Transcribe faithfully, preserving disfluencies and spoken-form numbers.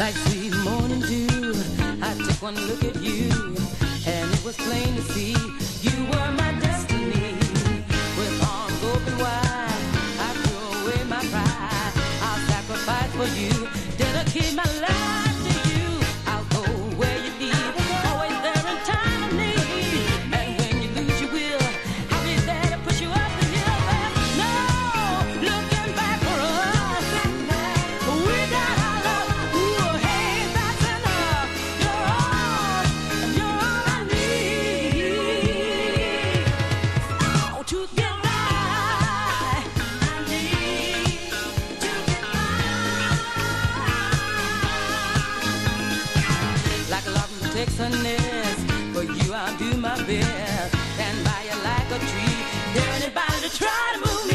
Like sweet morning dew, I took one look at you, and it was plain to see you were my destiny. With arms open wide, I threw away my pride. I'll sacrifice for you, dedicate my life to you. I'll go where you lead, always there in time of need. And when you lose your will, I'll be there to push you up the hill. There's no looking back for us. We got our love. Ooh, hey, that's enough. You're all, you're all I need. Oh, to get by, I need to get by. Like a lark protects her nest, for you I'll do my best. Stand by you like a tree. Dare anybody to try to move me.